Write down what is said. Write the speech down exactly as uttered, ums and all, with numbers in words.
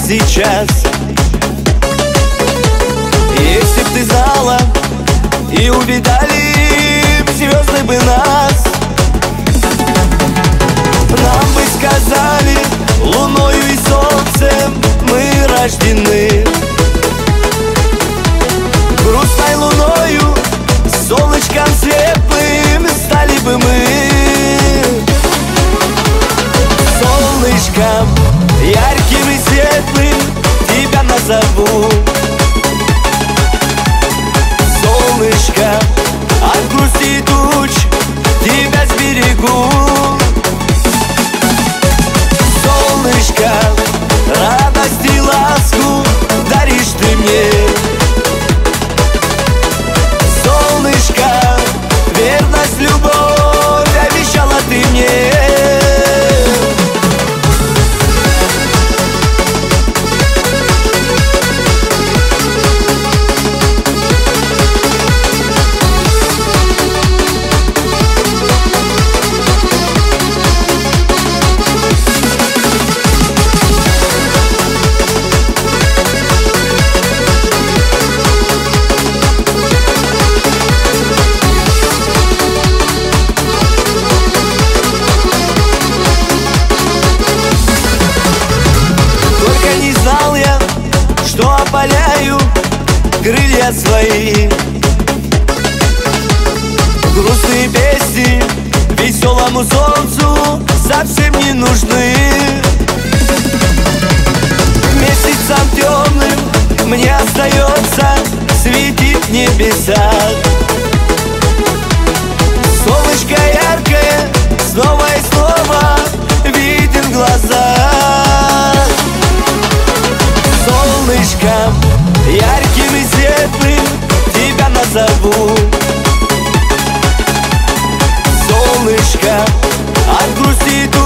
сейчас. Если б ты знала и увидали звезды бы нас, нам бы сказали, луною и солнцем мы рождены. Грустной луною, солнышком светлым стали бы мы. Солнышком ярким и светлым тебя назову. Солнышко, от грусти и туч тебя сберегу. Солнышко, радость и ласку даришь ты мне. Солнышко, верность, любовь обещала ты мне. Что опаляю крылья свои, грустные песни веселому солнцу совсем не нужны. Месяцем темным мне остается светить в небесах. Солнышко яркое снова и снова виден в глазах. Солнышком ярким и светлым тебя назову. Солнышко, от грусти и